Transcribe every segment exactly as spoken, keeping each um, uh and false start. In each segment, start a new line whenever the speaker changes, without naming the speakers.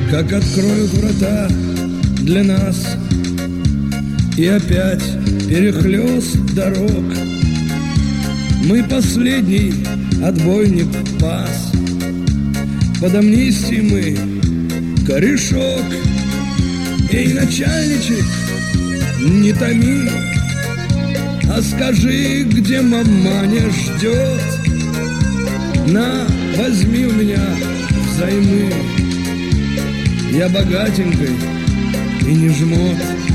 как откроют врата для нас, и опять перехлёст дорог. Мы последний отбойник пас, под амнистией мы корешок. Эй, начальничек, не томи, а скажи, где маманя ждет. На, возьми у меня взаймы, я богатенькой и не жмот.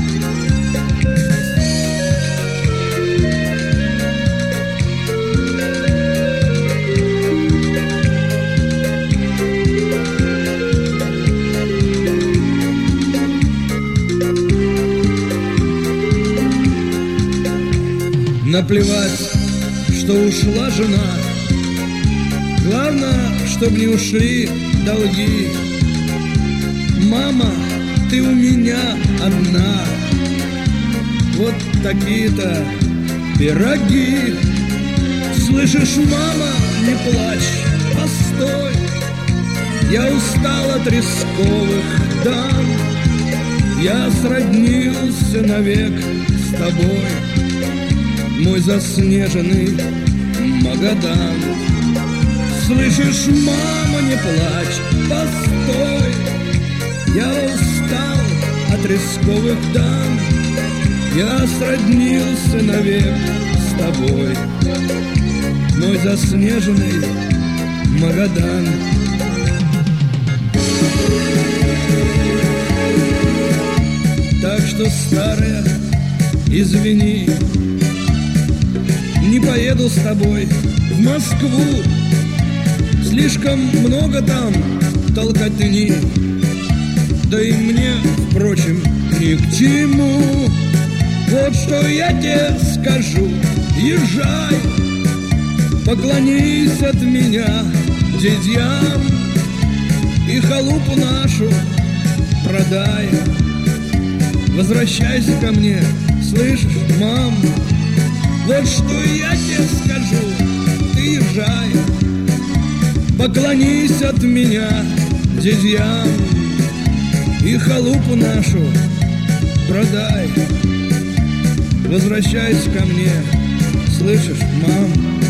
Наплевать, что ушла жена, главное, чтоб не ушли долги. Мама, ты у меня одна, вот такие-то пироги. Слышишь, мама, не плачь, постой, я устал от рисковых дам, я сроднился навек с тобой, мой заснеженный Магадан. Слышишь, мама, не плачь, постой, я устал от рисковых дам, я сроднился навек с тобой, мой заснеженный Магадан. Так что, старая, извини, не поеду с тобой в Москву, слишком много там толкотни, да и мне, впрочем, ни к чему. Вот что я тебе скажу: езжай, поклонись от меня дядьям и халупу нашу продай. Возвращайся ко мне, слышишь, мам? Вот что я тебе скажу: ты езжай, поклонись от меня дядьям и халупу нашу продай. Возвращайся ко мне, слышишь, мам?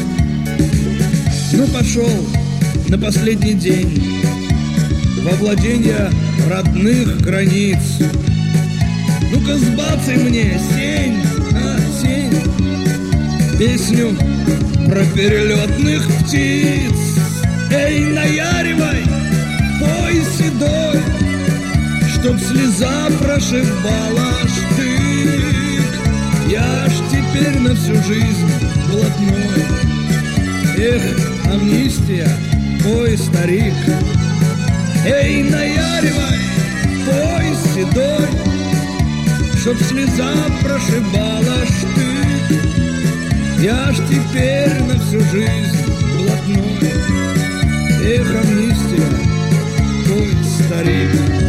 Ну, пошел на последний день во владение родных границ. Ну-ка, сбацай мне, сень, а, сень, песню про перелетных птиц. Эй, наяривай, пой седой, чтоб слеза прошибала штык. Я ж теперь на всю жизнь блатной. Эх, амнистия, пой, старик. Эй, наяривай, пой седой, чтоб слеза прошибала штык. Я ж теперь на всю жизнь блатной. Эх, амнистия, пой, старик.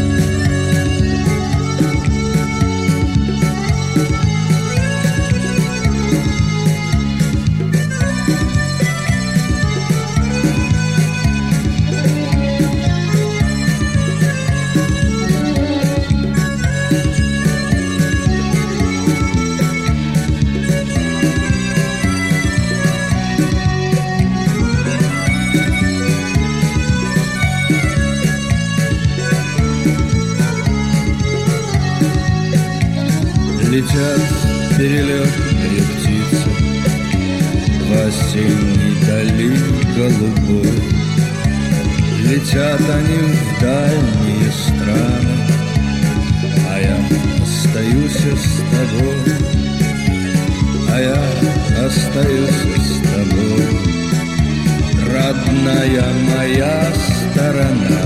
Летят перелетные птицы в осенней дали голубой. Летят они в дальние страны, а я остаюсь с тобой, а я остаюсь с тобой. Родная моя сторона,